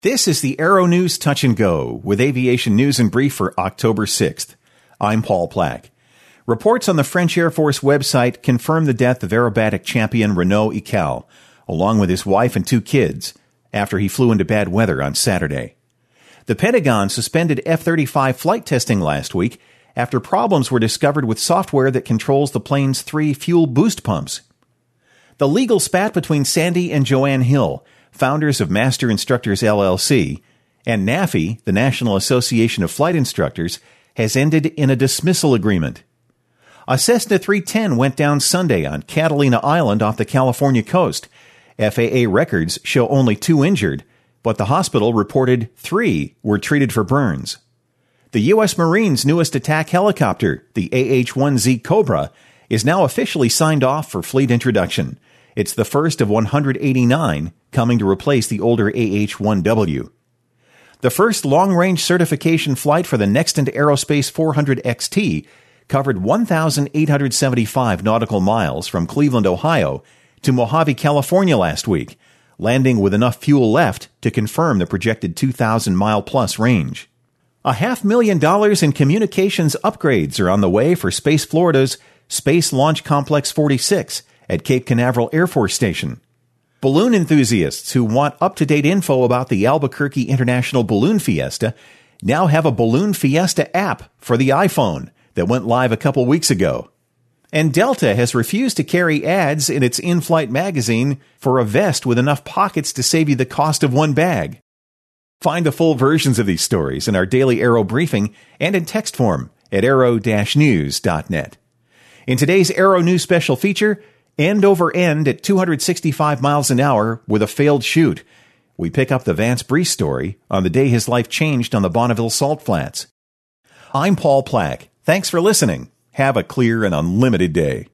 This is the Aero News Touch and Go with aviation news in brief for October 6th. I'm Paul Plack. Reports on the French Air Force website confirm the death of aerobatic champion Renaud Ical, along with his wife and 2 kids, after he flew into bad weather on Saturday. The Pentagon suspended F-35 flight testing last week after problems were discovered with software that controls the plane's 3 fuel boost pumps. The legal spat between Sandy and Joanne Hill, founders of Master Instructors LLC, and NAFI, the National Association of Flight Instructors, has ended in a dismissal agreement. A Cessna 310 went down Sunday on Catalina Island off the California coast. FAA records show only 2 injured, but the hospital reported 3 were treated for burns. The U.S. Marines' newest attack helicopter, the AH-1Z Cobra, is now officially signed off for fleet introduction. It's the first of 189 coming to replace the older AH-1W. The first long-range certification flight for the Nextant Aerospace 400 XT covered 1,875 nautical miles from Cleveland, Ohio to Mojave, California last week, landing with enough fuel left to confirm the projected 2,000-mile-plus range. $500,000 in communications upgrades are on the way for Space Florida's Space Launch Complex 46 at Cape Canaveral Air Force Station. Balloon enthusiasts who want up-to-date info about the Albuquerque International Balloon Fiesta now have a Balloon Fiesta app for the iPhone that went live a couple weeks ago. And Delta has refused to carry ads in its in-flight magazine for a vest with enough pockets to save you the cost of one bag. Find the full versions of these stories in our daily Aero briefing and in text form at aero-news.net. In today's Aero News special feature, end over end at 265 miles an hour with a failed chute. We pick up the Vance Breese story on the day his life changed on the Bonneville Salt Flats. I'm Paul Plack. Thanks for listening. Have a clear and unlimited day.